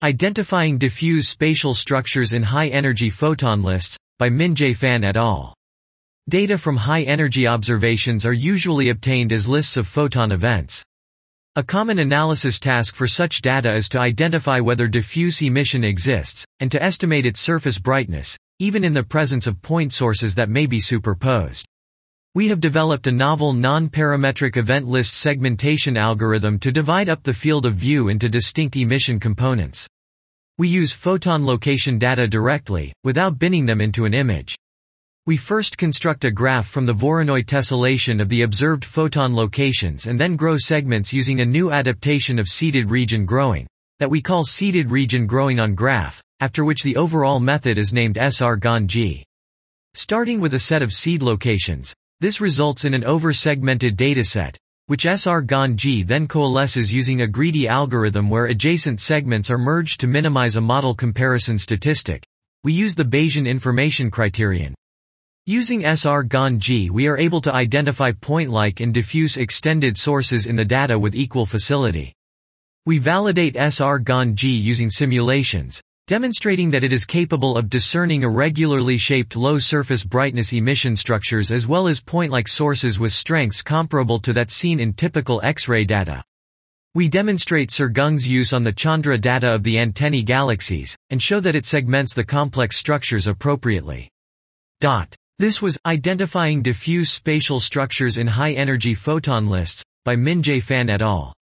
Identifying diffuse spatial structures in high-energy photon lists, by Min-Jae Fan et al. Data from high-energy observations are usually obtained as lists of photon events. A common analysis task for such data is to identify whether diffuse emission exists, and to estimate its surface brightness, even in the presence of point sources that may be superposed. We have developed a novel non-parametric event list segmentation algorithm to divide up the field of view into distinct emission components. We use photon location data directly, without binning them into an image. We first construct a graph from the Voronoi tessellation of the observed photon locations and then grow segments using a new adaptation of seeded region growing, that we call seeded region growing on graph, after which the overall method is named SR-GAN-G. Starting with a set of seed locations, this results in an over-segmented dataset, which SR-GAN-G then coalesces using a greedy algorithm where adjacent segments are merged to minimize a model comparison statistic. We use the Bayesian information criterion. Using SR-GAN-G we are able to identify point-like and diffuse extended sources in the data with equal facility. We validate SR-GAN-G using simulations, demonstrating that it is capable of discerning irregularly shaped low surface brightness emission structures as well as point-like sources with strengths comparable to that seen in typical X-ray data. We demonstrate Sir-Gung's use on the Chandra data of the antennae galaxies, and show that it segments the complex structures appropriately. This was Identifying Diffuse Spatial Structures in High-Energy Photon Lists, by Min-Jae Fan et al.